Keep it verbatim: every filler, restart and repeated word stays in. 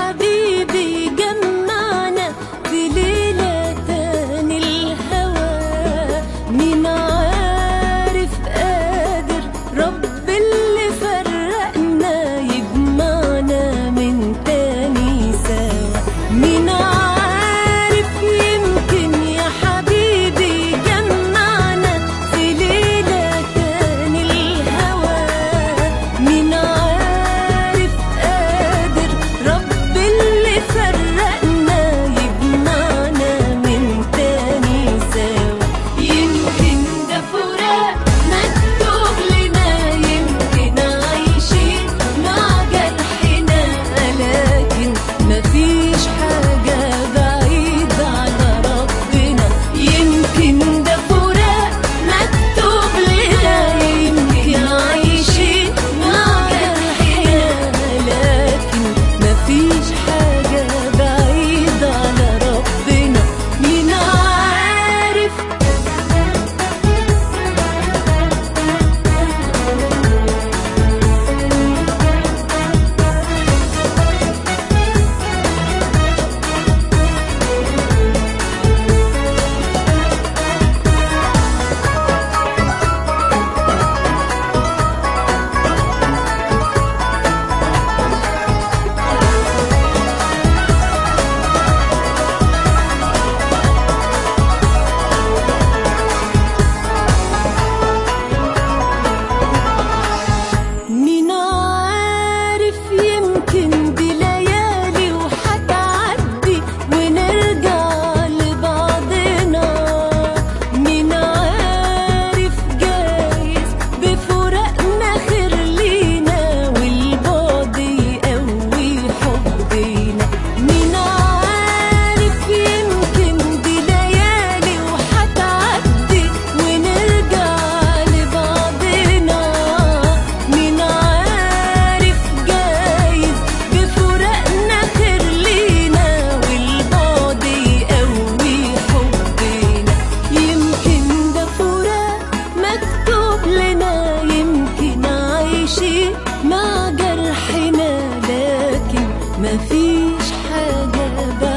حبيبي جمعنا في ليلة تاني الهوى. مين عارف قادر رب اللي فرقنا يجمعنا من تاني سوا. مين عارف يمكن يا حبيبي جمعنا في ليلة تاني الهوى. مين عارف قادر رب اللي فرقنا يجمعنا من تاني سوا. يمكن ده فراق مكتوب لنا، يمكن عايشين مع جرحنا، لكن مفيش حاجة بعيدة على ربنا. يمكن ده فراق مكتوب لنا، يمكن عايشين مع جرحنا، لكن مفيش حاجة بعيدة على ربنا. مين عارف مين عارف يمكن دي ليالي وحتعدي ونرجع لبعضنا. مين عارف جايز بفراقنا خير لينا والبعد يقوي حبنا. مين عارف يمكن دي ليالي وحتعدي ونرجع لبعضنا. مين عارف جايز بفراقنا خير لينا والبعد يقوي حبنا. يمكن ده فراق مكتوب لنا، يمكن عايشين مع جرحنا، لكن مفيش حاجة